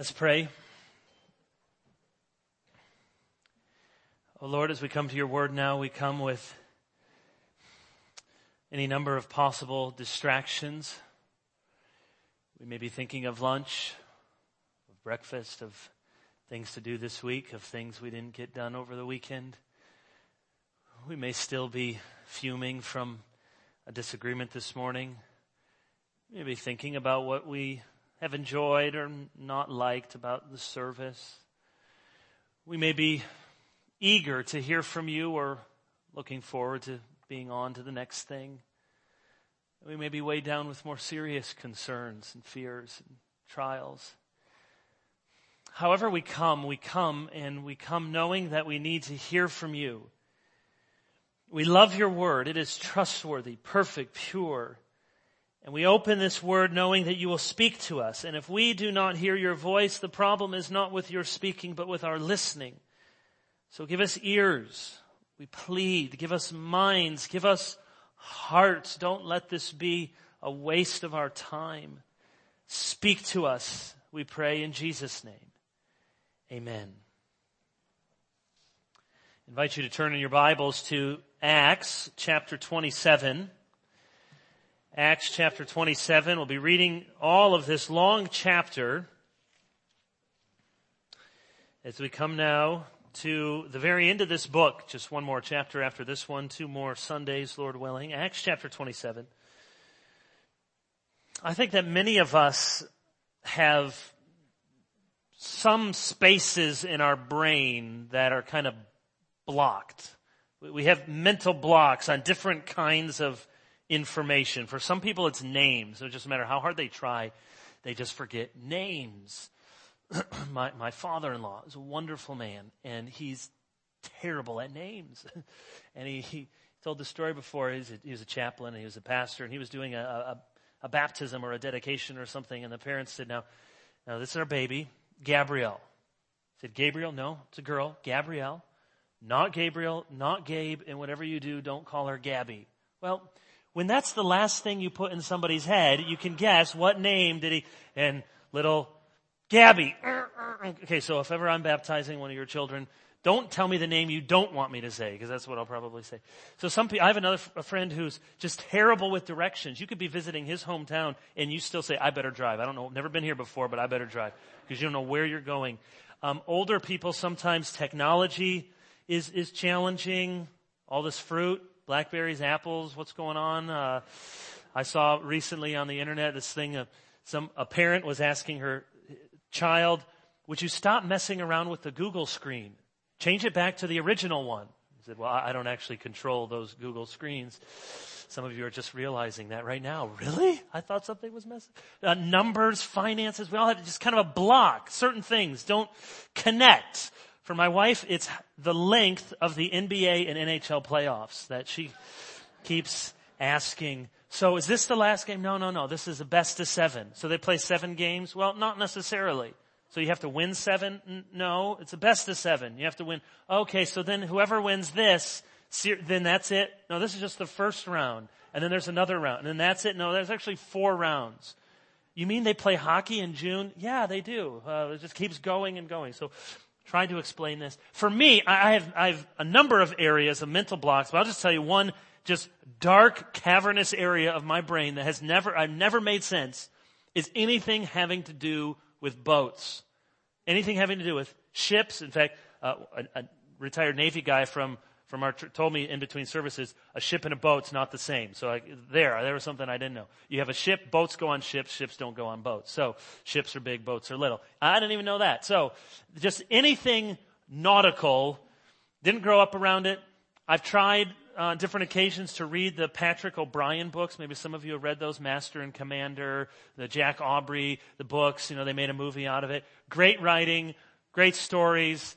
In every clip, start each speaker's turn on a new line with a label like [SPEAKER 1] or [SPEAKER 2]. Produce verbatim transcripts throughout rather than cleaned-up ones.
[SPEAKER 1] Let's pray. Oh Lord, as we come to your word now, we come with any number of possible distractions. We may be thinking of lunch, of breakfast, of things to do this week, of things we didn't get done over the weekend. We may still be fuming from a disagreement this morning. We may be thinking about what we have enjoyed or not liked about the service. We may be eager to hear from you or looking forward to being on to the next thing. We may be weighed down with more serious concerns and fears and trials. However we come, we come and we come knowing that we need to hear from you. We love your word. It is trustworthy, perfect, pure. And we open this word knowing that you will speak to us. And if we do not hear your voice, the problem is not with your speaking, but with our listening. So give us ears, we plead. Give us minds, give us hearts. Don't let this be a waste of our time. Speak to us, we pray in Jesus' name. Amen. I invite you to turn in your Bibles to Acts chapter twenty-seven. Acts chapter twenty-seven. We'll be reading all of this long chapter as we come now to the very end of this book. Just one more chapter after this one, two more Sundays, Lord willing. Acts chapter twenty-seven. I think that many of us have some spaces in our brain that are kind of blocked. We have mental blocks on different kinds of information. For some people, it's names. It doesn't matter how hard they try, they just forget names. my my father-in-law is a wonderful man, and he's terrible at names. and he, he told the story before. He's a, he was a chaplain, and he was a pastor, and he was doing a, a, a baptism or a dedication or something, and the parents said, now, now this is our baby, Gabrielle. He said, Gabriel? No, it's a girl, Gabrielle. Not Gabriel, not Gabe, and whatever you do, don't call her Gabby. Well, when that's the last thing you put in somebody's head, you can guess what name did he, and little Gabby. Okay, so if ever I'm baptizing one of your children, don't tell me the name you don't want me to say, because that's what I'll probably say. So some people, I have another a friend who's just terrible with directions. You could be visiting his hometown, and you still say, I better drive. I don't know, never been here before, but I better drive, because you don't know where you're going. Um, older people, sometimes technology is, is challenging. All this fruit, blackberries, apples, what's going on? Uh, I saw recently on the internet this thing, uh, some, a parent was asking her child, would you stop messing around with the Google screen? Change it back to the original one. He said, well, I don't actually control those Google screens. Some of you are just realizing that right now. Really? I thought something was messing. Uh, numbers, finances, we all have just kind of a block. Certain things don't connect. For my wife, it's the length of the N B A and N H L playoffs that she keeps asking. So is this the last game? No, no, no. This is a best of seven. So they play seven games? Well, not necessarily. So you have to win seven? No, it's a best of seven. You have to win. Okay, so then whoever wins this, then that's it? No, this is just the first round. And then there's another round. And then that's it? No, there's actually four rounds. You mean they play hockey in June? Yeah, they do. Uh, it just keeps going and going. So trying to explain this. For me, I have, I have a number of areas of mental blocks, but I'll just tell you one just dark, cavernous area of my brain that has never, I've never made sense is anything having to do with boats. Anything having to do with ships. In fact, uh, a, a retired Navy guy from, from our, told me in between services, a ship and a boat's not the same. So I, there, there was something I didn't know. You have a ship, boats go on ships, ships don't go on boats. So ships are big, boats are little. I didn't even know that. So just anything nautical, didn't grow up around it. I've tried on uh, different occasions to read the Patrick O'Brien books. Maybe some of you have read those, Master and Commander, the Jack Aubrey, the books. You know, they made a movie out of it. Great writing, great stories.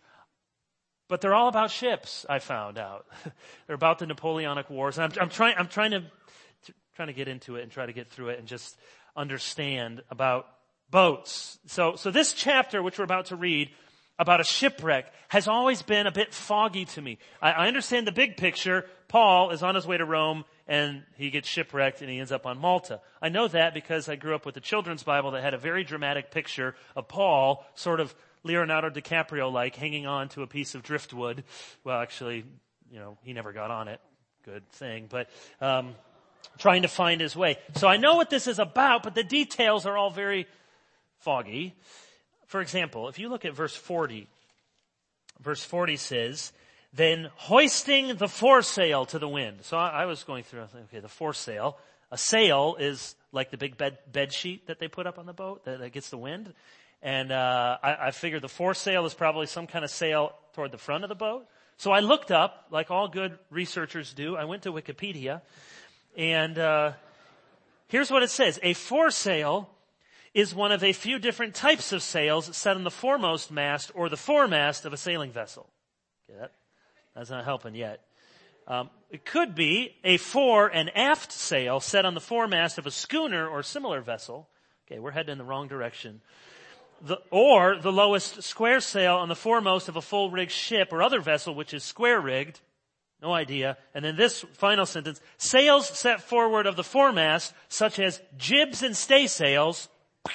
[SPEAKER 1] But they're all about ships, I found out. They're about the Napoleonic Wars. And I'm, I'm trying, I'm trying to, trying to get into it and try to get through it and just understand about boats. So, so this chapter, which we're about to read, about a shipwreck has always been a bit foggy to me. I, I understand the big picture. Paul is on his way to Rome and he gets shipwrecked and he ends up on Malta. I know that because I grew up with a children's Bible that had a very dramatic picture of Paul, sort of Leonardo DiCaprio-like, hanging on to a piece of driftwood. Well, actually, you know, he never got on it. Good thing. But um trying to find his way. So I know what this is about, but the details are all very foggy. For example, if you look at verse forty, verse forty says, then hoisting the foresail to the wind. So I, I was going through, I think, okay, the foresail. A sail is like the big bed, bed sheet that they put up on the boat that, that gets the wind. And uh, I, I figured the foresail is probably some kind of sail toward the front of the boat. So I looked up, like all good researchers do. I went to Wikipedia. And uh here's what it says. A foresail is one of a few different types of sails set on the foremost mast or the foremast of a sailing vessel. Okay, that, that's not helping yet. Um, it could be a fore and aft sail set on the foremast of a schooner or similar vessel. Okay, we're heading in the wrong direction. The, or the lowest square sail on the foremost of a full-rigged ship or other vessel which is square-rigged. No idea. And then this final sentence, sails set forward of the foremast, such as jibs and staysails,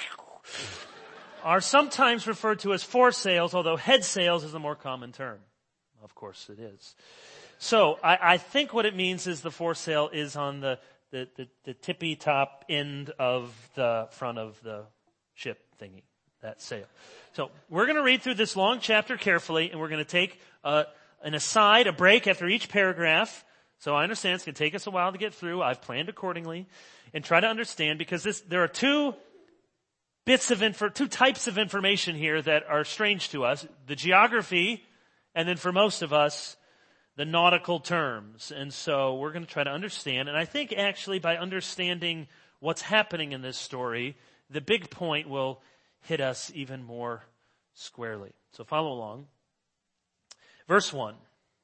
[SPEAKER 1] are sometimes referred to as foresails, although head sails is a more common term. Of course it is. So I, I think what it means is the foresail is on the, the, the, the tippy top end of the front of the ship thingy, that sail. So we're going to read through this long chapter carefully, and we're going to take uh an aside, a break after each paragraph. So I understand it's going to take us a while to get through. I've planned accordingly and try to understand because this, there are two bits of info, two types of information here that are strange to us. The geography and then for most of us, the nautical terms. And so we're going to try to understand. And I think actually by understanding what's happening in this story, the big point will hit us even more squarely. So follow along. Verse one,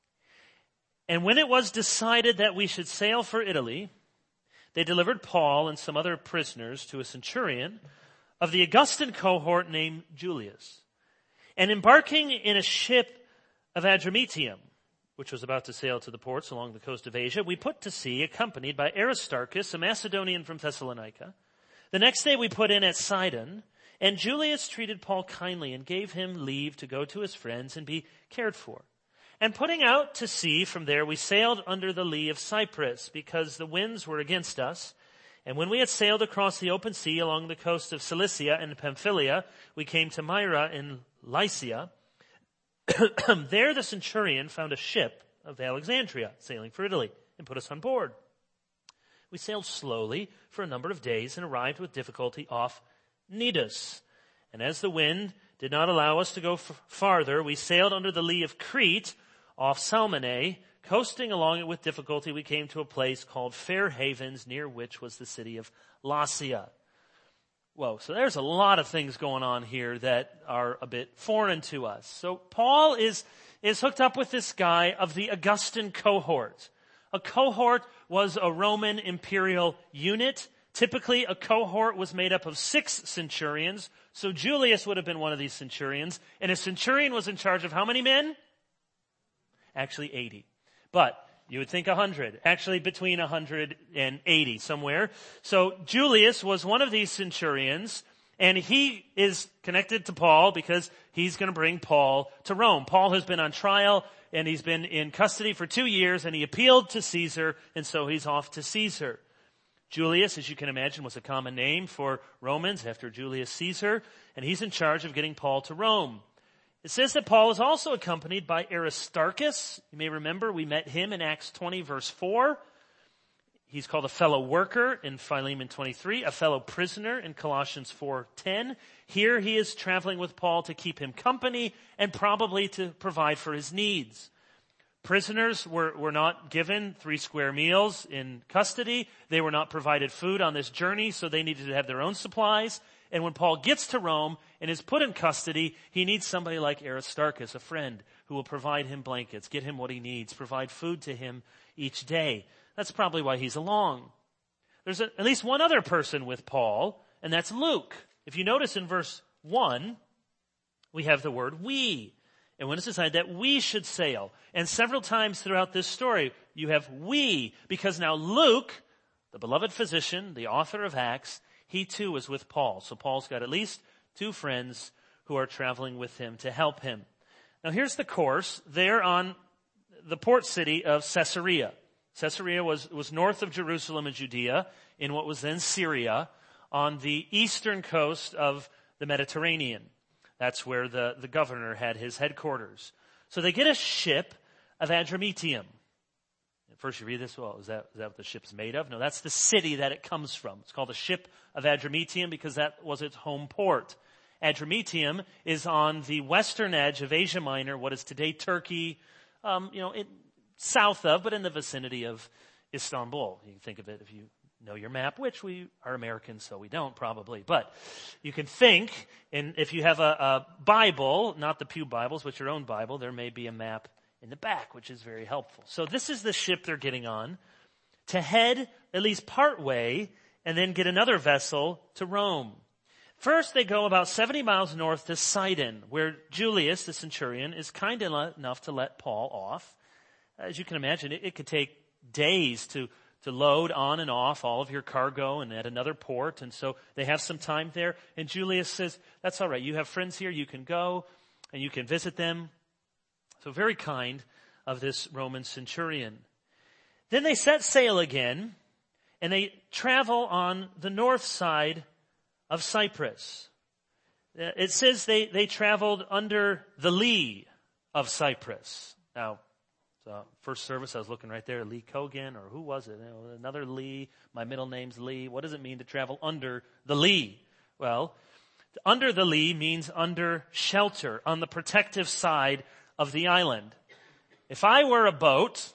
[SPEAKER 1] and when it was decided that we should sail for Italy, they delivered Paul and some other prisoners to a centurion of the Augustan cohort named Julius. And embarking in a ship of Adramyttium, which was about to sail to the ports along the coast of Asia, we put to sea accompanied by Aristarchus, a Macedonian from Thessalonica. The next day we put in at Sidon, and Julius treated Paul kindly and gave him leave to go to his friends and be cared for. And putting out to sea from there, we sailed under the lee of Cyprus because the winds were against us. And when we had sailed across the open sea along the coast of Cilicia and Pamphylia, we came to Myra in Lycia. There the centurion found a ship of Alexandria sailing for Italy and put us on board. We sailed slowly for a number of days and arrived with difficulty off Cnidus. And as the wind did not allow us to go f- farther, we sailed under the lee of Crete off Salmone. Coasting along it with difficulty, we came to a place called Fair Havens, near which was the city of Lasea. Whoa, so there's a lot of things going on here that are a bit foreign to us. So Paul is, is hooked up with this guy of the Augustan cohort. A cohort was a Roman imperial unit. Typically, a cohort was made up of six centurions. So Julius would have been one of these centurions. And a centurion was in charge of how many men? Actually, eighty. But you would think one hundred. Actually, between one hundred and eighty somewhere. So Julius was one of these centurions. And he is connected to Paul because he's going to bring Paul to Rome. Paul has been on trial and he's been in custody for two years. And he appealed to Caesar. And so he's off to Caesar. Julius, as you can imagine, was a common name for Romans after Julius Caesar, and he's in charge of getting Paul to Rome. It says that Paul is also accompanied by Aristarchus. You may remember we met him in Acts twenty, verse four. He's called a fellow worker in Philemon twenty-three, a fellow prisoner in Colossians four ten. Here he is traveling with Paul to keep him company and probably to provide for his needs. Prisoners were, were not given three square meals in custody. They were not provided food on this journey, so they needed to have their own supplies. And when Paul gets to Rome and is put in custody, he needs somebody like Aristarchus, a friend, who will provide him blankets, get him what he needs, provide food to him each day. That's probably why he's along. There's a, at least one other person with Paul, and that's Luke. If you notice in verse one, we have the word we. And when it's decided that we should sail. And several times throughout this story, you have we, because now Luke, the beloved physician, the author of Acts, he too was with Paul. So Paul's got at least two friends who are traveling with him to help him. Now here's the course. They're on the port city of Caesarea. Caesarea was, was north of Jerusalem and Judea in what was then Syria on the eastern coast of the Mediterranean. That's where the, the governor had his headquarters. So they get a ship of Adramyttium. At first you read this, well, is that, is that what the ship's made of? No, that's the city that it comes from. It's called the ship of Adramyttium because that was its home port. Adramyttium is on the western edge of Asia Minor, what is today Turkey, um, you know, it, south of, but in the vicinity of Istanbul. You can think of it if you know your map, which we are Americans, so we don't probably. But you can think, and if you have a, a Bible, not the Pew Bibles, but your own Bible, there may be a map in the back, which is very helpful. So this is the ship they're getting on to head at least part way and then get another vessel to Rome. First, they go about seventy miles north to Sidon, where Julius, the centurion, is kind enough to let Paul off. As you can imagine, it, it could take days to, to load on and off all of your cargo and at another port. And so they have some time there. And Julius says, that's all right. You have friends here. You can go and you can visit them. So very kind of this Roman centurion. Then they set sail again and they travel on the north side of Cyprus. It says they, they traveled under the lee of Cyprus. Now, Uh, first service, I was looking right there, Lee Kogan, or who was it? You know, another Lee. My middle name's Lee. What does it mean to travel under the lee? Well, under the lee means under shelter, on the protective side of the island. If I were a boat,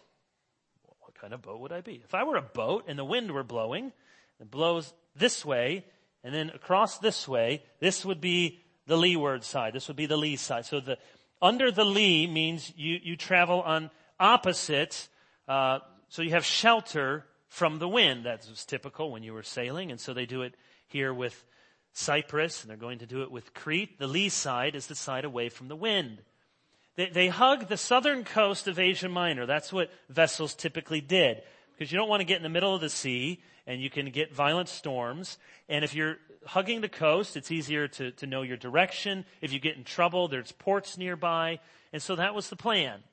[SPEAKER 1] what kind of boat would I be? If I were a boat and the wind were blowing, it blows this way, and then across this way, this would be the leeward side. This would be the lee side. So the under the lee means you, you travel on opposite, uh, so you have shelter from the wind. That was typical when you were sailing, and so they do it here with Cyprus, and they're going to do it with Crete. The lee side is the side away from the wind. They, they hug the southern coast of Asia Minor. That's what vessels typically did, because you don't want to get in the middle of the sea, and you can get violent storms. And if you're hugging the coast, it's easier to, to know your direction. If you get in trouble, there's ports nearby. And so that was the plan,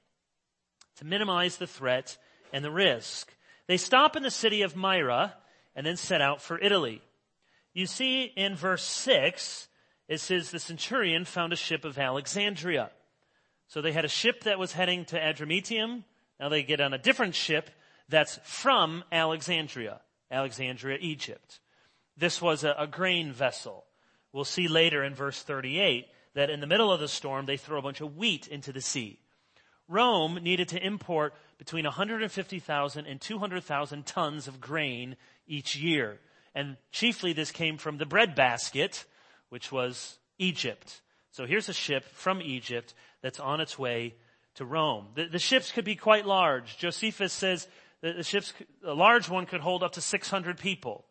[SPEAKER 1] to minimize the threat and the risk. They stop in the city of Myra and then set out for Italy. You see in verse six, it says the centurion found a ship of Alexandria. So they had a ship that was heading to Adramyttium. Now they get on a different ship that's from Alexandria, Alexandria, Egypt. This was a, a grain vessel. We'll see later in verse thirty-eight that in the middle of the storm, they throw a bunch of wheat into the sea. Rome needed to import between one hundred fifty thousand and two hundred thousand tons of grain each year. And chiefly this came from the breadbasket, which was Egypt. So here's a ship from Egypt that's on its way to Rome. The, the ships could be quite large. Josephus says that the ships, a large one could hold up to six hundred people.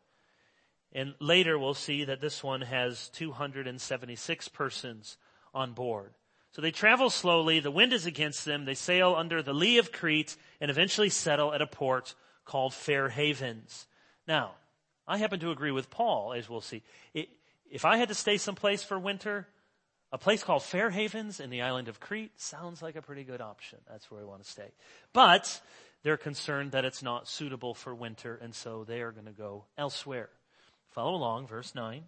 [SPEAKER 1] And later we'll see that this one has two hundred seventy-six persons on board. So they travel slowly, the wind is against them, they sail under the lee of Crete and eventually settle at a port called Fair Havens. Now, I happen to agree with Paul, as we'll see. It, if I had to stay someplace for winter, a place called Fair Havens in the island of Crete sounds like a pretty good option. That's where I want to stay. But they're concerned that it's not suitable for winter, and so they are going to go elsewhere. Follow along, verse nine.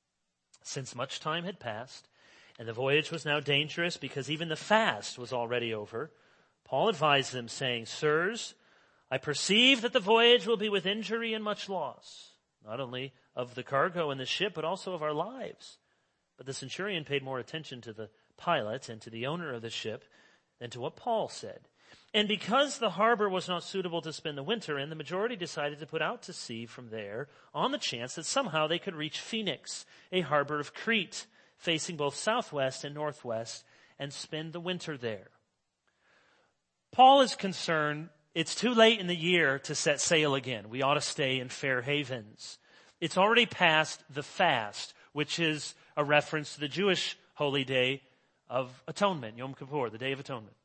[SPEAKER 1] Since much time had passed, and the voyage was now dangerous because even the fast was already over, Paul advised them, saying, Sirs, I perceive that the voyage will be with injury and much loss, not only of the cargo and the ship, but also of our lives. But the centurion paid more attention to the pilot and to the owner of the ship than to what Paul said. And because the harbor was not suitable to spend the winter in, the majority decided to put out to sea from there on the chance that somehow they could reach Phoenix, a harbor of Crete, facing both southwest and northwest, and spend the winter there. Paul is concerned it's too late in the year to set sail again. We ought to stay in Fair Havens. It's already past the fast, which is a reference to the Jewish holy day of Atonement, Yom Kippur, the Day of Atonement.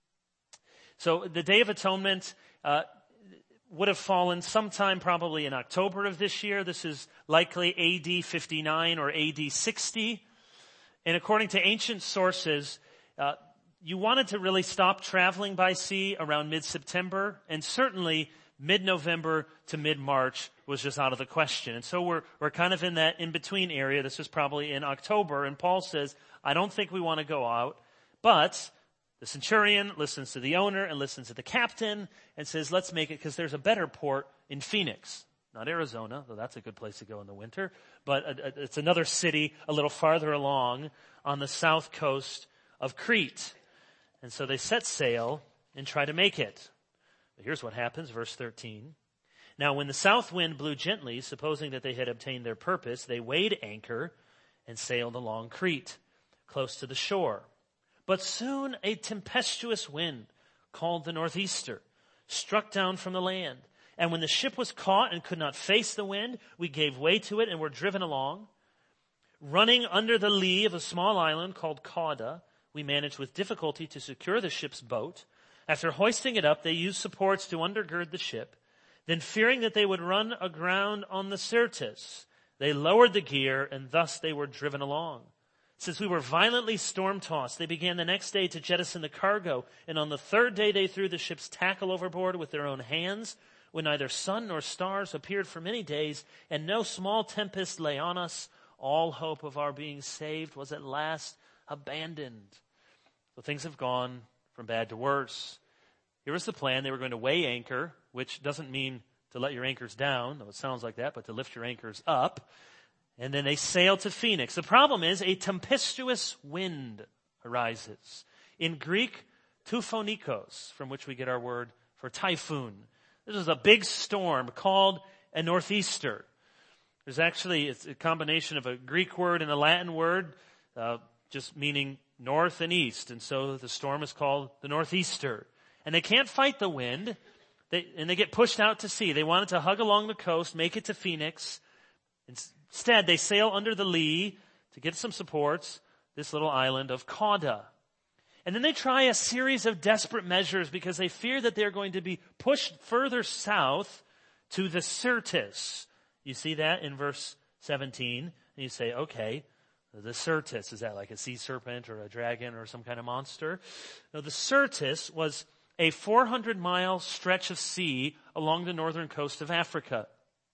[SPEAKER 1] So the Day of Atonement uh, would have fallen sometime probably in October of this year. This is likely A D fifty-nine or A D sixty. And according to ancient sources, uh, you wanted to really stop traveling by sea around mid-September, and certainly mid-November to mid-March was just out of the question. And so we're, we're kind of in that in-between area. This is probably in October, and Paul says, I don't think we want to go out, but the centurion listens to the owner and listens to the captain and says, let's make it, because there's a better port in Phoenix. Not Arizona, though that's a good place to go in the winter, but it's another city a little farther along on the south coast of Crete. And so they set sail and try to make it. But here's what happens, verse thirteen. Now when the south wind blew gently, supposing that they had obtained their purpose, they weighed anchor and sailed along Crete, close to the shore. But soon a tempestuous wind, called the northeaster, struck down from the land. And when the ship was caught and could not face the wind, we gave way to it and were driven along. Running under the lee of a small island called Cauda, we managed with difficulty to secure the ship's boat. After hoisting it up, they used supports to undergird the ship. Then, fearing that they would run aground on the Syrtis, they lowered the gear, and thus they were driven along. Since we were violently storm-tossed, they began the next day to jettison the cargo, and on the third day they threw the ship's tackle overboard with their own hands, when neither sun nor stars appeared for many days, and no small tempest lay on us. All hope of our being saved was at last abandoned. So things have gone from bad to worse. Here was the plan. They were going to weigh anchor, which doesn't mean to let your anchors down, though it sounds like that, but to lift your anchors up. And then they sailed to Phoenix. The problem is a tempestuous wind arises. In Greek, tuphonikos, from which we get our word for typhoon. This is a big storm called a northeaster. There's actually it's a combination of a Greek word and a Latin word, uh, just meaning north and east. And so the storm is called the northeaster. And they can't fight the wind, they, and they get pushed out to sea. They wanted to hug along the coast, make it to Phoenix. Instead, they sail under the lee to get some supports, this little island of Cauda. And then they try a series of desperate measures because they fear that they're going to be pushed further south to the Syrtis. You see that in verse seventeen. And you say, okay, the Syrtis, is that like a sea serpent or a dragon or some kind of monster? No, the Syrtis was a four hundred mile stretch of sea along the northern coast of Africa.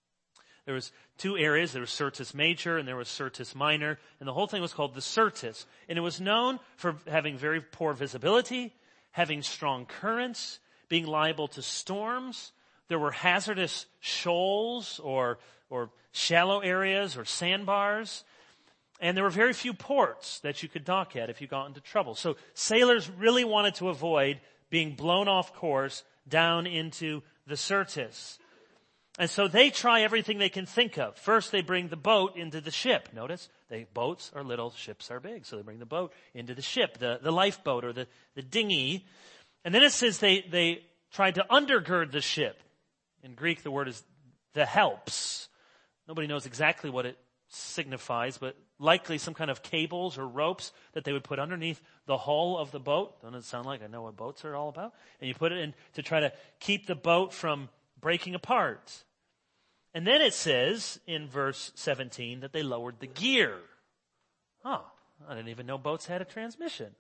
[SPEAKER 1] There was two areas. There was Syrtis Major and there was Syrtis Minor. And the whole thing was called the Syrtis. And it was known for having very poor visibility, having strong currents, being liable to storms. There were hazardous shoals or, or shallow areas or sandbars. And there were very few ports that you could dock at if you got into trouble. So sailors really wanted to avoid being blown off course down into the Syrtis. And so they try everything they can think of. First, they bring the boat into the ship. Notice, they, boats are little, ships are big. So they bring the boat into the ship, the, the lifeboat or the, the dinghy. And then it says they, they tried to undergird the ship. In Greek, the word is the helps. Nobody knows exactly what it signifies, but likely some kind of cables or ropes that they would put underneath the hull of the boat. Doesn't it sound like I know what boats are all about? And you put it in to try to keep the boat from breaking apart. And then it says in verse seventeen that they lowered the gear. Oh, I didn't even know boats had a transmission.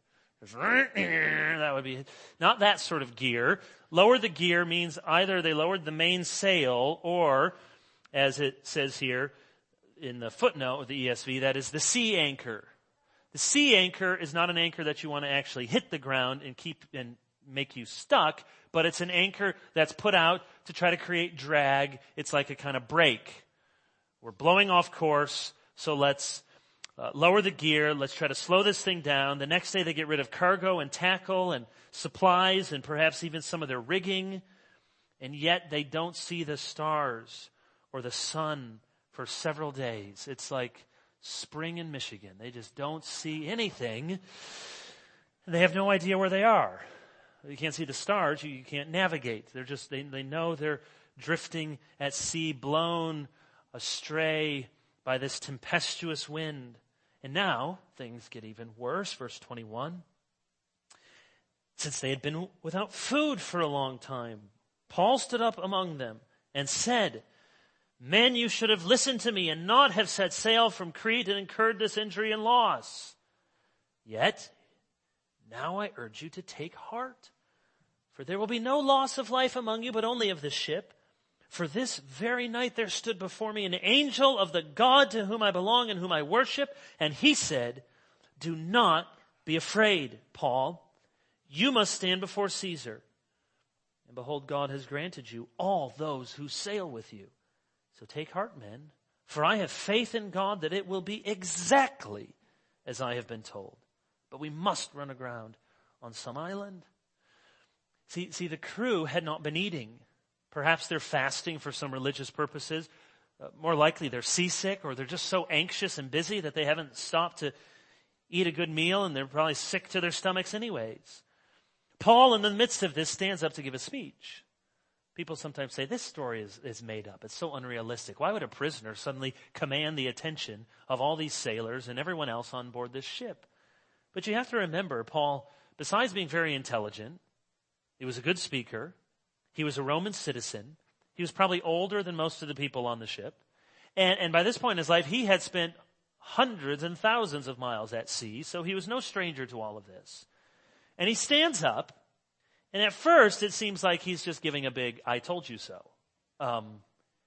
[SPEAKER 1] That would be not that sort of gear. Lower the gear means either they lowered the main sail or, as it says here in the footnote of the E S V, that is the sea anchor. The sea anchor is not an anchor that you want to actually hit the ground and keep and make you stuck, but it's an anchor that's put out to try to create drag. It's like a kind of brake. We're blowing off course, so let's uh, lower the gear. Let's try to slow this thing down. The next day they get rid of cargo and tackle and supplies and perhaps even some of their rigging. And yet they don't see the stars or the sun for several days. It's like spring in Michigan. They just don't see anything. And they have no idea where they are. You can't see the stars. You, you can't navigate. They're just, they, they know they're drifting at sea, blown astray by this tempestuous wind. And now things get even worse. Verse twenty-one. Since they had been without food for a long time, Paul stood up among them and said, "Men, you should have listened to me and not have set sail from Crete and incurred this injury and loss. Yet, now I urge you to take heart, for there will be no loss of life among you, but only of the ship. For this very night there stood before me an angel of the God to whom I belong and whom I worship, and he said, 'Do not be afraid, Paul. You must stand before Caesar. And behold, God has granted you all those who sail with you. So take heart, men, for I have faith in God that it will be exactly as I have been told. But we must run aground on some island.'" See, see, the crew had not been eating. Perhaps they're fasting for some religious purposes. Uh, more likely they're seasick, or they're just so anxious and busy that they haven't stopped to eat a good meal, and they're probably sick to their stomachs anyways. Paul, in the midst of this, stands up to give a speech. People sometimes say, this story is, is made up. It's so unrealistic. Why would a prisoner suddenly command the attention of all these sailors and everyone else on board this ship? But you have to remember, Paul, besides being very intelligent, he was a good speaker. He was a Roman citizen. He was probably older than most of the people on the ship. And, and by this point in his life, he had spent hundreds and thousands of miles at sea, so he was no stranger to all of this. And he stands up, and at first it seems like he's just giving a big, "I told you so." Um,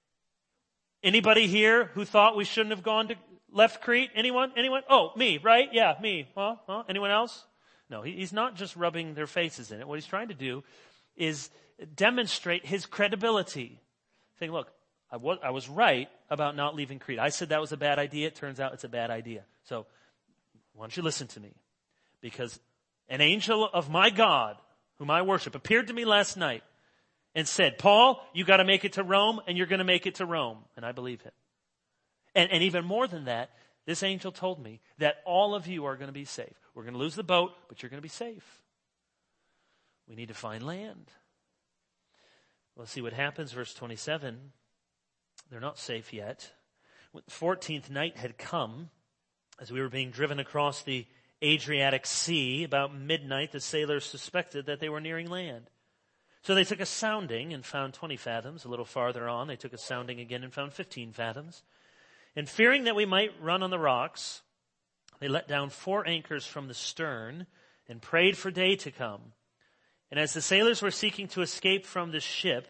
[SPEAKER 1] anybody here who thought we shouldn't have gone to left Crete? Anyone? Anyone? Oh, me, right? Yeah, me. Huh? Huh? Anyone else? No, he, he's not just rubbing their faces in it. What he's trying to do is demonstrate his credibility. Saying, look, I was, I was right about not leaving Crete. I said that was a bad idea. It turns out it's a bad idea. So why don't you listen to me? Because an angel of my God, whom I worship, appeared to me last night and said, "Paul, you got to make it to Rome, and you're going to make it to Rome." And I believe him. And, and even more than that, this angel told me that all of you are going to be safe. We're going to lose the boat, but you're going to be safe. We need to find land. Let's see what happens. Verse twenty-seven. They're not safe yet. When the fourteenth night had come, as we were being driven across the Adriatic Sea, about midnight, the sailors suspected that they were nearing land. So they took a sounding and found twenty fathoms. A little farther on, they took a sounding again and found fifteen fathoms. And fearing that we might run on the rocks, they let down four anchors from the stern and prayed for day to come. And as the sailors were seeking to escape from the ship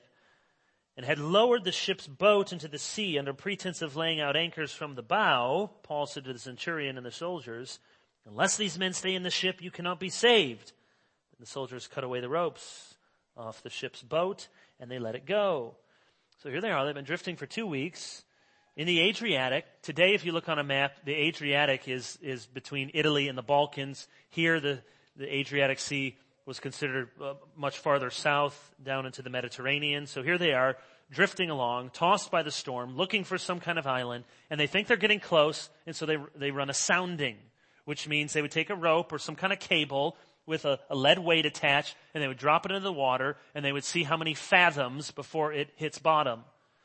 [SPEAKER 1] and had lowered the ship's boat into the sea under pretense of laying out anchors from the bow, Paul said to the centurion and the soldiers, "Unless these men stay in the ship, you cannot be saved." And the soldiers cut away the ropes off the ship's boat, and they let it go. So here they are. They've been drifting for two weeks in the Adriatic. Today, if you look on a map, the Adriatic is, is between Italy and the Balkans. Here, the, the Adriatic Sea was considered uh, much farther south, down into the Mediterranean. So here they are, drifting along, tossed by the storm, looking for some kind of island, and they think they're getting close, and so they they run a sounding, which means they would take a rope or some kind of cable with a, a lead weight attached, and they would drop it into the water, and they would see how many fathoms before it hits bottom.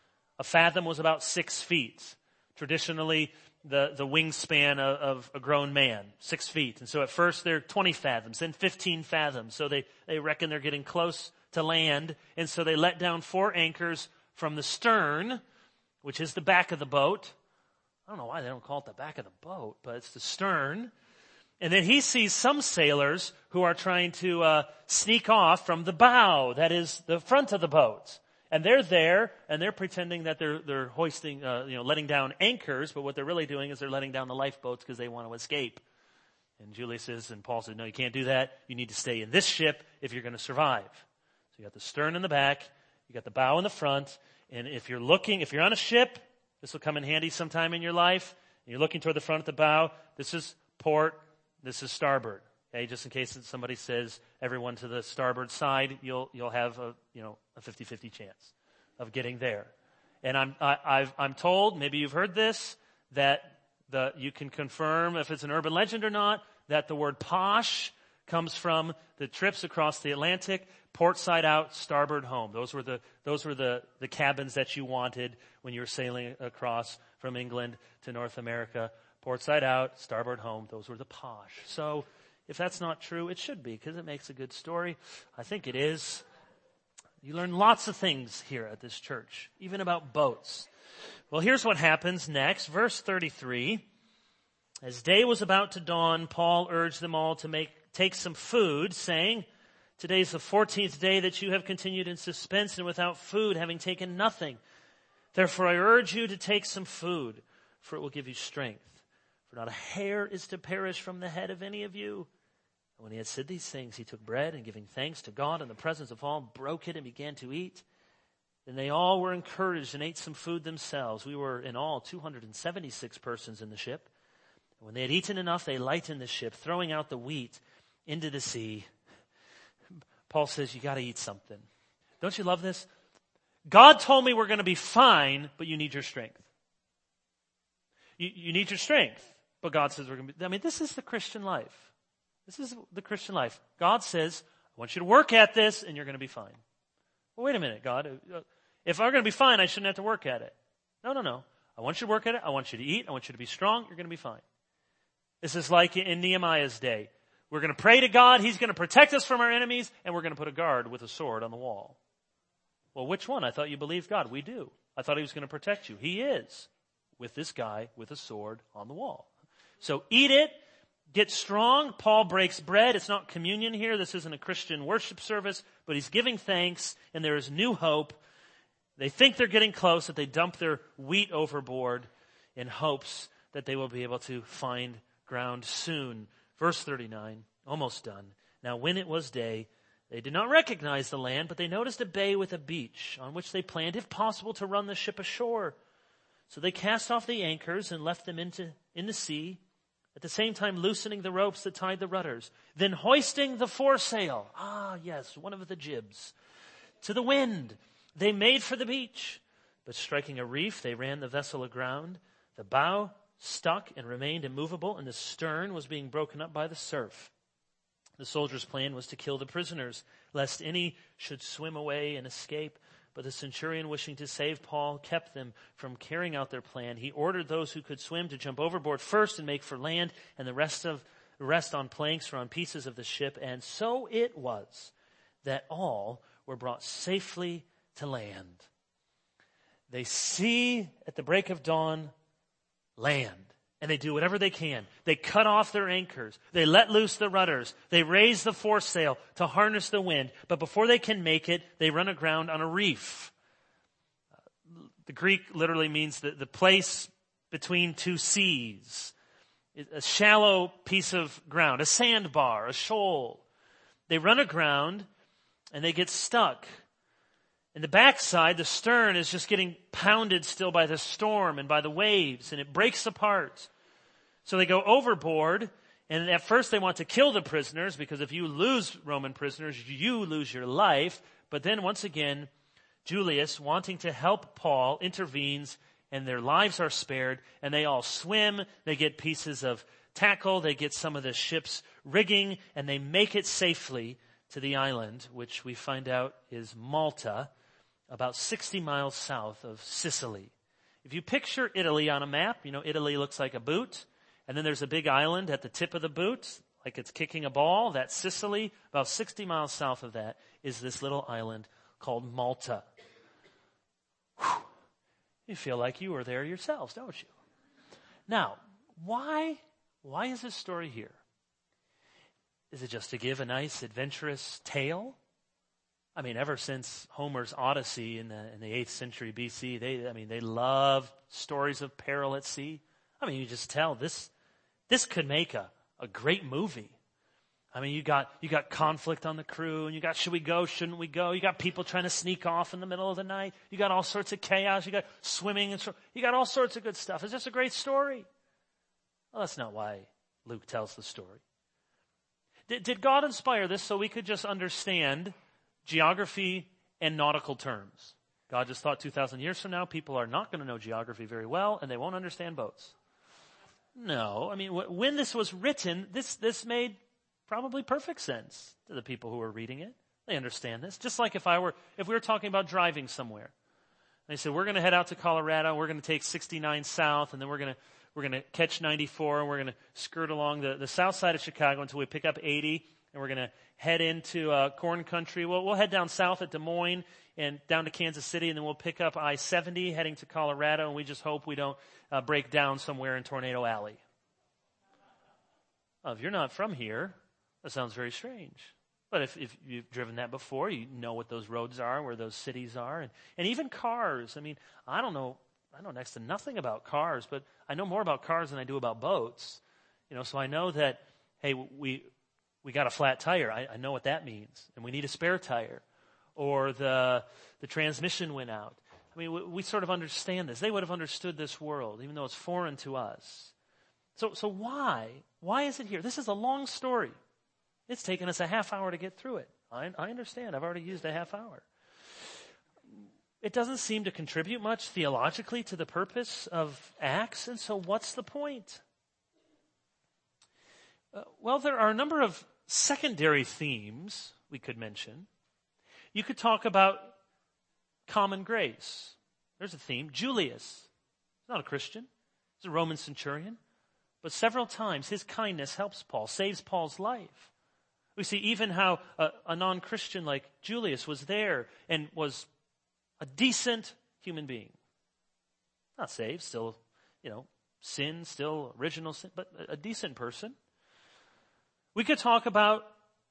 [SPEAKER 1] A fathom was about six feet. Traditionally, the, the wingspan of, of a grown man, six feet. And so at first they're twenty fathoms, then fifteen fathoms. So they, they reckon they're getting close to land. And so they let down four anchors from the stern, which is the back of the boat. I don't know why they don't call it the back of the boat, but it's the stern. And then he sees some sailors who are trying to uh, sneak off from the bow, that is the front of the boat. And they're there, and they're pretending that they're they're hoisting, uh, you know, letting down anchors, but what they're really doing is they're letting down the lifeboats because they want to escape. And Julius says, and Paul said, "No, you can't do that. You need to stay in this ship if you're going to survive." So you got the stern in the back, you got the bow in the front, and if you're looking, if you're on a ship, this will come in handy sometime in your life, and you're looking toward the front of the bow, this is port, this is starboard. Okay, just in case somebody says everyone to the starboard side, you'll you'll have a you know a fifty-fifty chance of getting there. And I'm I, I've, I'm told, maybe you've heard this, that the you can confirm if it's an urban legend or not, that the word posh comes from the trips across the Atlantic, port side out, starboard home. Those were the those were the the cabins that you wanted when you were sailing across from England to North America. Port side out, starboard home. Those were the posh. So if that's not true, it should be, because it makes a good story. I think it is. You learn lots of things here at this church, even about boats. Well, here's what happens next. Verse thirty-three. As day was about to dawn, Paul urged them all to make take some food, saying, "Today is the fourteenth day that you have continued in suspense and without food, having taken nothing. Therefore I urge you to take some food, for it will give you strength. For not a hair is to perish from the head of any of you." And when he had said these things, he took bread, and giving thanks to God in the presence of all, broke it and began to eat. Then they all were encouraged and ate some food themselves. We were in all two hundred seventy-six persons in the ship. And when they had eaten enough, they lightened the ship, throwing out the wheat into the sea. Paul says, you got to eat something. Don't you love this? God told me we're going to be fine, but you need your strength. You, you need your strength, but God says we're going to be, I mean, this is the Christian life. This is the Christian life. God says, I want you to work at this and you're going to be fine. Well, wait a minute, God. If I'm going to be fine, I shouldn't have to work at it. No, no, no. I want you to work at it. I want you to eat. I want you to be strong. You're going to be fine. This is like in Nehemiah's day. We're going to pray to God. He's going to protect us from our enemies, and we're going to put a guard with a sword on the wall. Well, which one? I thought you believed God. We do. I thought he was going to protect you. He is, with this guy with a sword on the wall. So eat it. Get strong. Paul breaks bread. It's not communion here. This isn't a Christian worship service, but he's giving thanks, and there is new hope. They think they're getting close, that they dump their wheat overboard in hopes that they will be able to find ground soon. Verse thirty-nine, almost done. Now when it was day, they did not recognize the land, but they noticed a bay with a beach, on which they planned, if possible, to run the ship ashore. So they cast off the anchors and left them into in the sea, at the same time loosening the ropes that tied the rudders. Then hoisting the foresail, ah yes, one of the jibs, to the wind, they made for the beach. But striking a reef, they ran the vessel aground. The bow stuck and remained immovable, and the stern was being broken up by the surf. The soldiers' plan was to kill the prisoners, lest any should swim away and escape. But the centurion, wishing to save Paul, kept them from carrying out their plan. He ordered those who could swim to jump overboard first and make for land, and the rest of the rest on planks or on pieces of the ship. And so it was that all were brought safely to land. They see at the break of dawn land, and they do whatever they can. They cut off their anchors. They let loose the rudders. They raise the foresail to harness the wind. But before they can make it, they run aground on a reef. The Greek literally means the, the place between two seas. A shallow piece of ground, a sandbar, a shoal. They run aground and they get stuck. In the backside, the stern is just getting pounded still by the storm and by the waves, and it breaks apart. So they go overboard, and at first they want to kill the prisoners, because if you lose Roman prisoners, you lose your life. But then once again, Julius, wanting to help Paul, intervenes, and their lives are spared, and they all swim. They get pieces of tackle, they get some of the ship's rigging, and they make it safely to the island, which we find out is Malta, about sixty miles south of Sicily. If you picture Italy on a map, you know, Italy looks like a boot, and then there's a big island at the tip of the boot, like it's kicking a ball. That's Sicily. About sixty miles south of that is this little island called Malta. Whew. You feel like you were there yourselves, don't you? Now, why, why is this story here? Is it just to give a nice adventurous tale? I mean, ever since Homer's Odyssey in the, in the eighth century B C, they, I mean, they love stories of peril at sea. I mean, you just tell this, this could make a, a great movie. I mean, you got, you got conflict on the crew, and you got, should we go, shouldn't we go? You got people trying to sneak off in the middle of the night. You got all sorts of chaos. You got swimming and you got all sorts of good stuff. It's just a great story. Well, that's not why Luke tells the story. Did, did God inspire this so we could just understand geography and nautical terms? God just thought two thousand years from now, people are not going to know geography very well, and they won't understand boats. No, I mean, wh- when this was written, this, this made probably perfect sense to the people who were reading it. They understand this. Just like if I were, if we were talking about driving somewhere. They said, we're going to head out to Colorado, we're going to take sixty-nine south, and then we're going to, we're going to catch ninety-four, and we're going to skirt along the, the south side of Chicago until we pick up eighty, and we're going to head into uh, corn country. We'll, we'll head down south at Des Moines and down to Kansas City, and then we'll pick up I seventy heading to Colorado, and we just hope we don't uh, break down somewhere in Tornado Alley. Well, if you're not from here, that sounds very strange. But if, if you've driven that before, you know what those roads are, where those cities are, and, and even cars. I mean, I don't know, I know next to nothing about cars, but I know more about cars than I do about boats. You know, so I know that, hey, we we got a flat tire. I, I know what that means, and we need a spare tire, or the the transmission went out. I mean, we, we sort of understand this. They would have understood this world, even though it's foreign to us. So, so why? Why is it here? This is a long story. It's taken us a half hour to get through it. I, I understand. I've already used a half hour. It doesn't seem to contribute much theologically to the purpose of Acts, and so what's the point? Uh, well, there are a number of secondary themes we could mention. You could talk about common grace. There's a theme. Julius, he's not a Christian. He's a Roman centurion. But several times his kindness helps Paul, saves Paul's life. We see even how a, a non-Christian like Julius was there and was a decent human being. Not saved, still, you know, sin, still original sin, but a, a decent person. We could talk about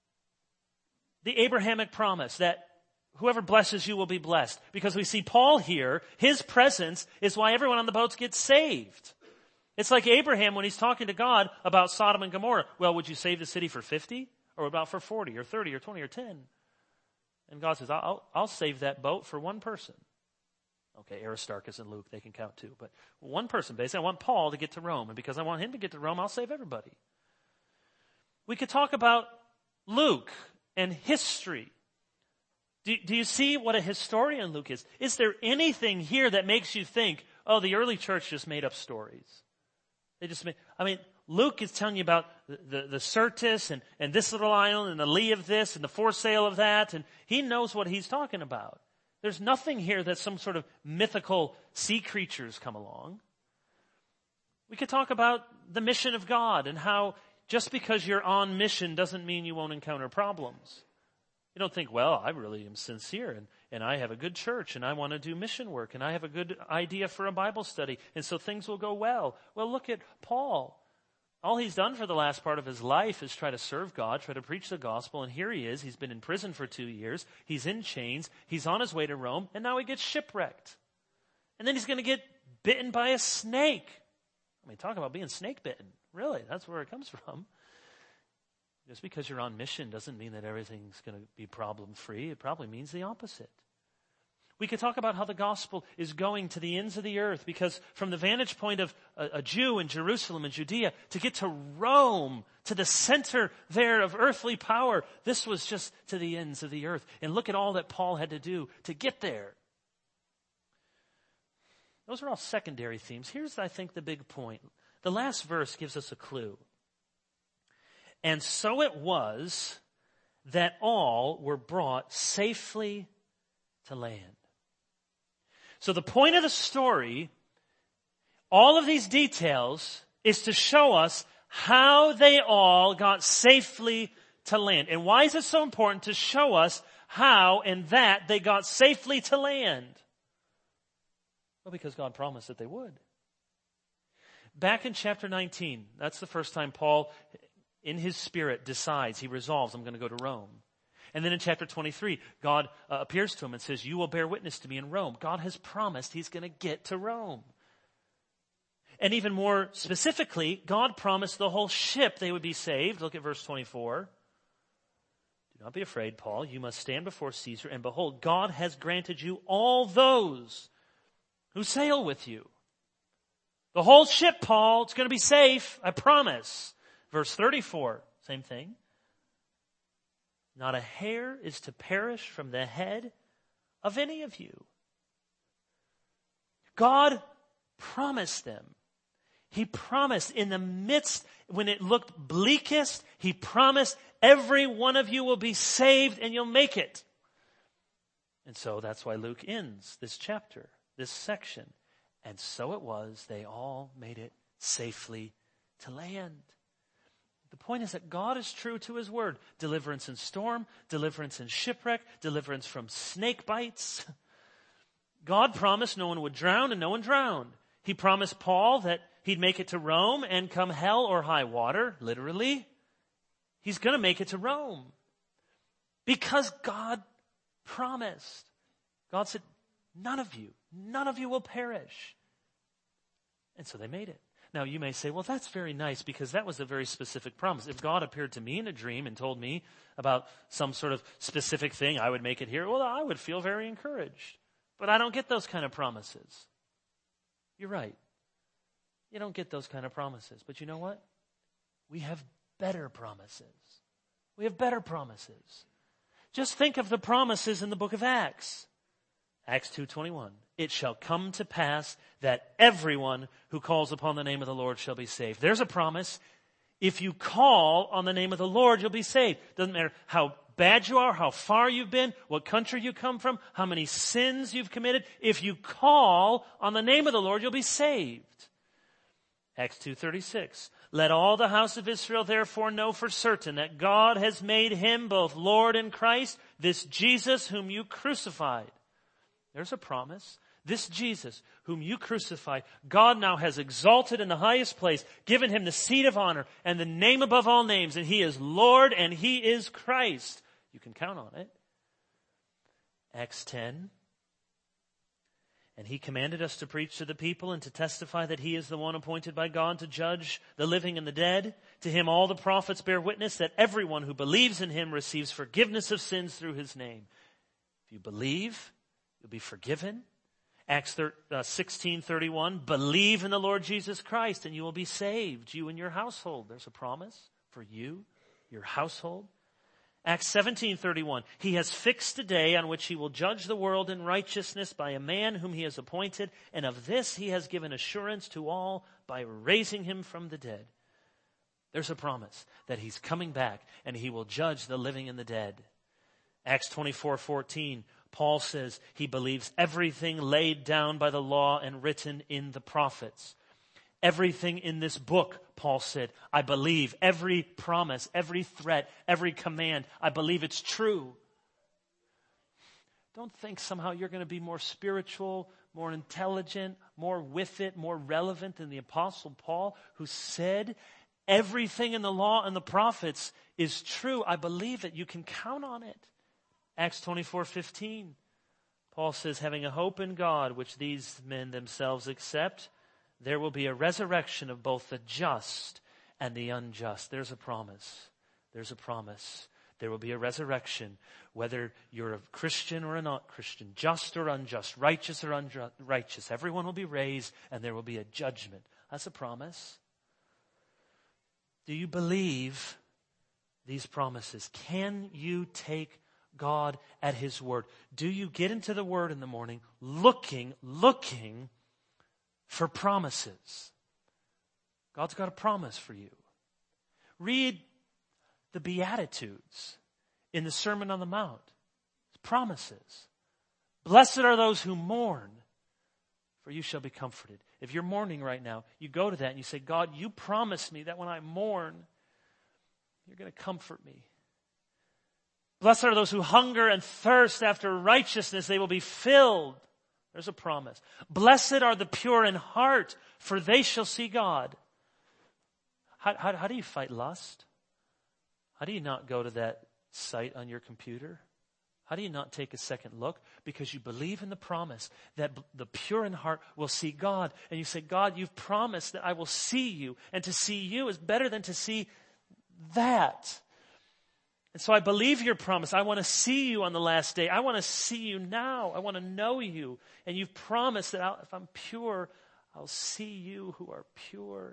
[SPEAKER 1] the Abrahamic promise that whoever blesses you will be blessed. Because we see Paul here, his presence is why everyone on the boats gets saved. It's like Abraham when he's talking to God about Sodom and Gomorrah. Well, would you save the city for fifty? Or about for forty or thirty or twenty or ten? And God says, I'll, I'll save that boat for one person. Okay, Aristarchus and Luke, they can count too. But one person, basically, I want Paul to get to Rome. And because I want him to get to Rome, I'll save everybody. We could talk about Luke and history. Do, do you see what a historian Luke is? Is there anything here that makes you think, oh, the early church just made up stories? They just made, I mean, Luke is telling you about the, the, the Syrtis and, and this little island and the lee of this and the foresail of that, and he knows what he's talking about. There's nothing here that some sort of mythical sea creatures come along. We could talk about the mission of God and how just because you're on mission doesn't mean you won't encounter problems. You don't think, well, I really am sincere and, and I have a good church and I want to do mission work and I have a good idea for a Bible study and so things will go well. Well, look at Paul. All he's done for the last part of his life is try to serve God, try to preach the gospel, and here he is. He's been in prison for two years. He's in chains. He's on his way to Rome, and now he gets shipwrecked. And then he's going to get bitten by a snake. I mean, talk about being snake bitten. Really, that's where it comes from. Just because you're on mission doesn't mean that everything's going to be problem-free. It probably means the opposite. We could talk about how the gospel is going to the ends of the earth because from the vantage point of a, a Jew in Jerusalem and Judea, to get to Rome, to the center there of earthly power, this was just to the ends of the earth. And look at all that Paul had to do to get there. Those are all secondary themes. Here's, I think, the big point. The last verse gives us a clue. And so it was that all were brought safely to land. So the point of the story, all of these details, is to show us how they all got safely to land. And why is it so important to show us how and that they got safely to land? Well, because God promised that they would. Back in chapter nineteen, that's the first time Paul, in his spirit, decides, he resolves, I'm going to go to Rome. And then in chapter twenty-three, God uh, appears to him and says, you will bear witness to me in Rome. God has promised he's going to get to Rome. And even more specifically, God promised the whole ship they would be saved. Look at verse twenty-four. Do not be afraid, Paul. You must stand before Caesar. And behold, God has granted you all those who sail with you. The whole ship, Paul, it's going to be safe. I promise. Verse thirty-four, same thing. Not a hair is to perish from the head of any of you. God promised them. He promised in the midst, when it looked bleakest, he promised every one of you will be saved and you'll make it. And so that's why Luke ends this chapter, this section. And so it was, they all made it safely to land. The point is that God is true to his word. Deliverance in storm, deliverance in shipwreck, deliverance from snake bites. God promised no one would drown, and no one drowned. He promised Paul that he'd make it to Rome, and come hell or high water, literally, he's going to make it to Rome. Because God promised. God said, none of you, none of you will perish. And so they made it. Now you may say, well, that's very nice because that was a very specific promise. If God appeared to me in a dream and told me about some sort of specific thing, I would make it here. Well, I would feel very encouraged. But I don't get those kind of promises. You're right. You don't get those kind of promises. But you know what? We have better promises. We have better promises. Just think of the promises in the book of Acts. Acts two twenty-one. It shall come to pass that everyone who calls upon the name of the Lord shall be saved. There's a promise. If you call on the name of the Lord, you'll be saved. Doesn't matter how bad you are, how far you've been, what country you come from, how many sins you've committed. If you call on the name of the Lord, you'll be saved. Acts two thirty-six. Let all the house of Israel therefore know for certain that God has made him both Lord and Christ, this Jesus whom you crucified. There's a promise. This Jesus whom you crucified, God now has exalted in the highest place, given him the seat of honor and the name above all names, and he is Lord and he is Christ. You can count on it. Acts ten. And he commanded us to preach to the people and to testify that he is the one appointed by God to judge the living and the dead. To him all the prophets bear witness that everyone who believes in him receives forgiveness of sins through his name. If you believe, you'll be forgiven. Acts sixteen thirty-one, believe in the Lord Jesus Christ and you will be saved, you and your household. There's a promise for you, your household. Acts seventeen thirty-one, he has fixed a day on which he will judge the world in righteousness by a man whom he has appointed, and of this he has given assurance to all by raising him from the dead. There's a promise that he's coming back and he will judge the living and the dead. Acts twenty-four fourteen, Paul says he believes everything laid down by the law and written in the prophets. Everything in this book, Paul said, I believe every promise, every threat, every command. I believe it's true. Don't think somehow you're going to be more spiritual, more intelligent, more with it, more relevant than the Apostle Paul, who said everything in the law and the prophets is true. I believe it. You can count on it. Acts twenty-four fifteen, Paul says, having a hope in God, which these men themselves accept, there will be a resurrection of both the just and the unjust. There's a promise. There's a promise. There will be a resurrection, whether you're a Christian or a not Christian, just or unjust, righteous or unrighteous. Everyone will be raised and there will be a judgment. That's a promise. Do you believe these promises? Can you take God at his word? Do you get into the word in the morning looking, looking for promises? God's got a promise for you. Read the Beatitudes in the Sermon on the Mount. It's promises. Blessed are those who mourn, for you shall be comforted. If you're mourning right now, you go to that and you say, God, you promised me that when I mourn, you're going to comfort me. Blessed are those who hunger and thirst after righteousness. They will be filled. There's a promise. Blessed are the pure in heart, for they shall see God. How, how, how do you fight lust? How do you not go to that site on your computer? How do you not take a second look? Because you believe in the promise that the pure in heart will see God. And you say, God, you've promised that I will see you. And to see you is better than to see that. And so I believe your promise. I want to see you on the last day. I want to see you now. I want to know you. And you've promised that I'll, if I'm pure, I'll see you who are pure.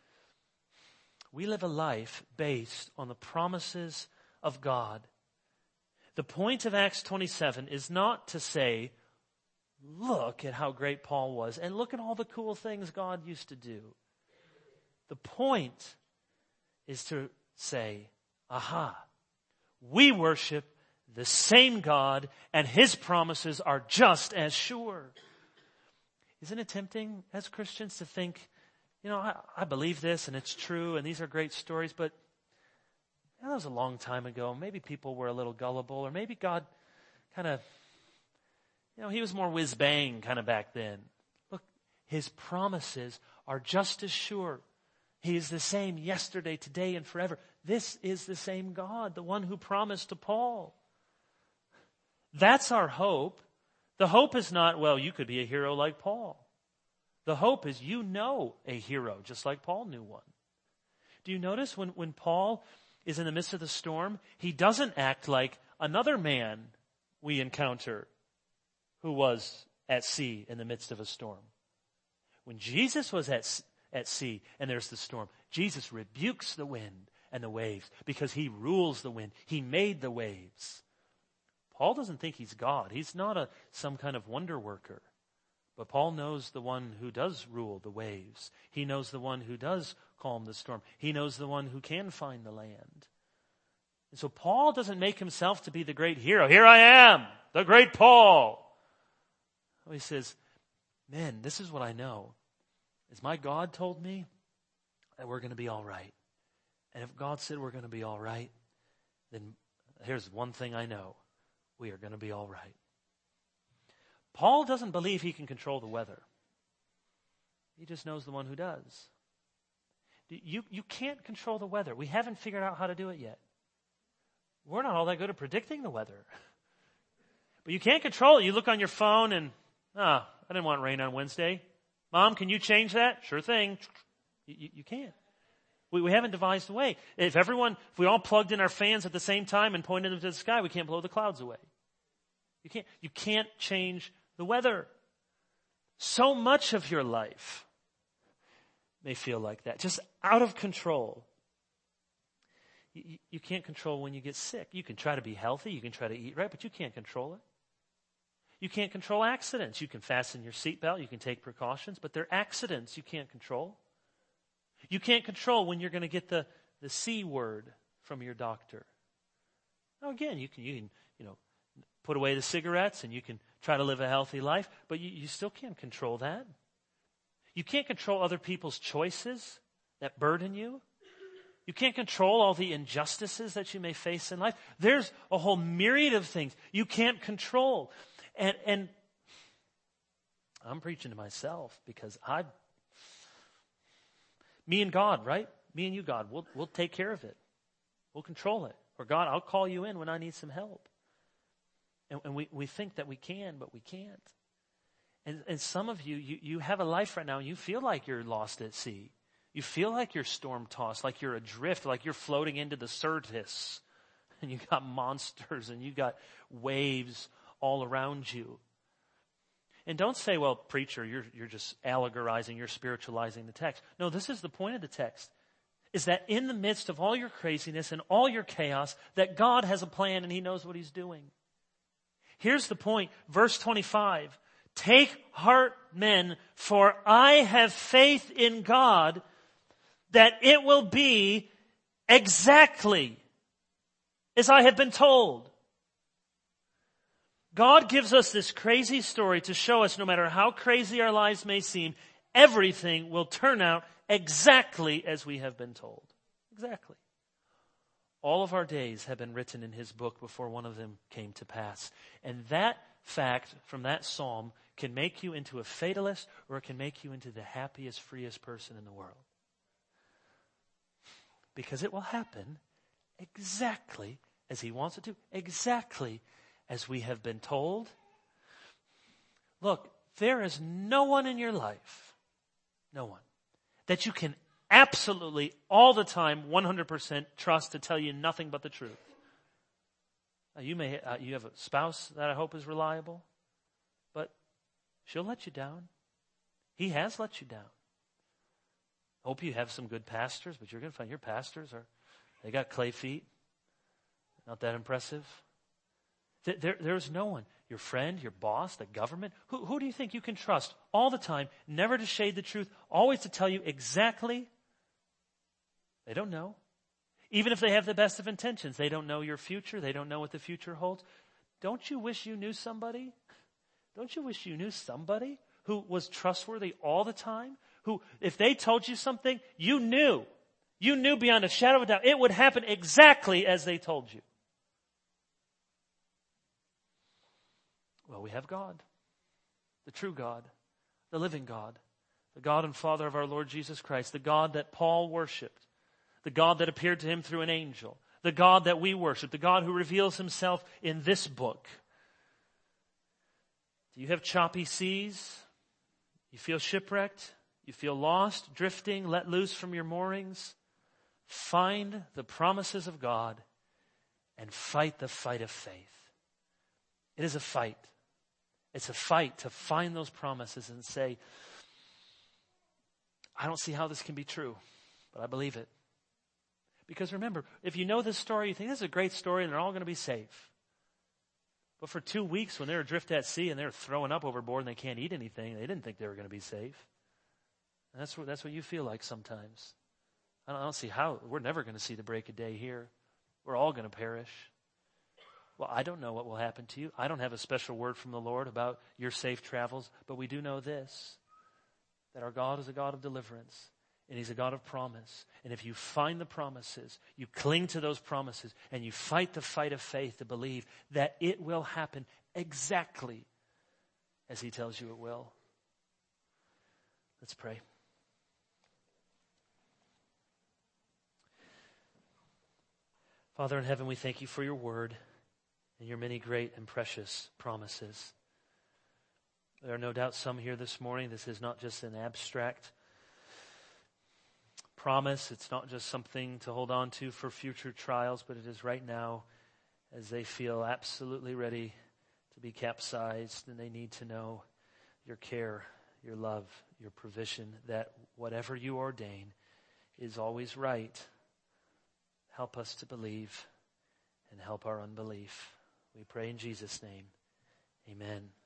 [SPEAKER 1] We live a life based on the promises of God. The point of Acts twenty-seven is not to say, look at how great Paul was and look at all the cool things God used to do. The point is to say, aha, we worship the same God and his promises are just as sure. Isn't it tempting as Christians to think you know, I, I believe this and it's true and these are great stories, but that was a long time ago. Maybe people were a little gullible, or maybe God kind of, you know, he was more whiz-bang kind of back then. Look, his promises are just as sure. He is the same yesterday, today, and forever. This is the same God, the one who promised to Paul. That's our hope. The hope is not, well, you could be a hero like Paul. The hope is you know a hero, just like Paul knew one. Do you notice when, when Paul is in the midst of the storm, he doesn't act like another man we encounter who was at sea in the midst of a storm. When Jesus was at, at sea and there's the storm, Jesus rebukes the wind and the waves because he rules the wind. He made the waves. Paul doesn't think he's God. He's not a some kind of wonder worker. But Paul knows the one who does rule the waves. He knows the one who does calm the storm. He knows the one who can find the land. And so Paul doesn't make himself to be the great hero. Here I am, the great Paul. Oh, he says, man, this is what I know. Is my God told me that we're going to be all right. And if God said we're going to be all right, then here's one thing I know. We are going to be all right. Paul doesn't believe he can control the weather. He just knows the one who does. You, you can't control the weather. We haven't figured out how to do it yet. We're not all that good at predicting the weather. But you can't control it. You look on your phone and, ah, oh, I didn't want rain on Wednesday. Mom, can you change that? Sure thing. You, you, you can't. We, we haven't devised a way. If everyone, if we all plugged in our fans at the same time and pointed them to the sky, we can't blow the clouds away. You can't, you can't change the weather. So much of your life may feel like that, just out of control. You, you can't control when you get sick. You can try to be healthy, you can try to eat right, but you can't control it. You can't control accidents. You can fasten your seatbelt, you can take precautions, but they're accidents you can't control. You can't control when you're going to get the, the C word from your doctor. Now again, you can, you can, you know, put away the cigarettes and you can try to live a healthy life, but you, you still can't control that. You can't control other people's choices that burden you. You can't control all the injustices that you may face in life. There's a whole myriad of things you can't control. And, and I'm preaching to myself because I, me and God, right? Me and you, God, we'll, we'll take care of it. We'll control it. Or God, I'll call you in when I need some help. And, and we, we think that we can, but we can't. And, and some of you, you, you have a life right now and you feel like you're lost at sea. You feel like you're storm-tossed, like you're adrift, like you're floating into the Syrtis. And you got monsters and you got waves all around you. And don't say, well, preacher, you're, you're just allegorizing, you're spiritualizing the text. No, this is the point of the text, is that in the midst of all your craziness and all your chaos, that God has a plan and he knows what he's doing. Here's the point, verse twenty-five. Take heart, men, for I have faith in God that it will be exactly as I have been told. God gives us this crazy story to show us no matter how crazy our lives may seem, everything will turn out exactly as we have been told. Exactly. All of our days have been written in his book before one of them came to pass. And that fact from that psalm can make you into a fatalist, or it can make you into the happiest, freest person in the world. Because it will happen exactly as he wants it to, exactly as we have been told. Look, there is no one in your life, no one, that you can absolutely all the time one hundred percent trust to tell you nothing but the truth. Now, you may uh, you have a spouse that I hope is reliable, but she'll let you down. He has let you down. Hope you have some good pastors, but you're going to find your pastors are they got clay feet. Not that impressive. There, there's no one. Your friend, your boss, the government. Who, who do you think you can trust all the time, never to shade the truth, always to tell you exactly? They don't know. Even if they have the best of intentions, they don't know your future. They don't know what the future holds. Don't you wish you knew somebody? Don't you wish you knew somebody who was trustworthy all the time, who, if they told you something, you knew. You knew beyond a shadow of a doubt it would happen exactly as they told you. Well, we have God, the true God, the living God, the God and Father of our Lord Jesus Christ, the God that Paul worshiped, the God that appeared to him through an angel, the God that we worship, the God who reveals himself in this book. Do you have choppy seas? You feel shipwrecked? You feel lost, drifting, let loose from your moorings? Find the promises of God and fight the fight of faith. It is a fight. It's a fight to find those promises and say, I don't see how this can be true, but I believe it. Because remember, if you know this story, you think this is a great story and they're all going to be safe. But for two weeks when they were adrift at sea and they were throwing up overboard and they can't eat anything, they didn't think they were going to be safe. And that's what, that's what you feel like sometimes. I don't, I don't see how. We're never going to see the break of day here. We're all going to perish. Well, I don't know what will happen to you. I don't have a special word from the Lord about your safe travels, but we do know this, that our God is a God of deliverance, and he's a God of promise. And if you find the promises, you cling to those promises, and you fight the fight of faith to believe that it will happen exactly as he tells you it will. Let's pray. Father in heaven, we thank you for your word and your many great and precious promises. There are no doubt some here this morning. This is not just an abstract promise. It's not just something to hold on to for future trials, but it is right now as they feel absolutely ready to be capsized, and they need to know your care, your love, your provision, that whatever you ordain is always right. Help us to believe and help our unbelief. We pray in Jesus' name. Amen.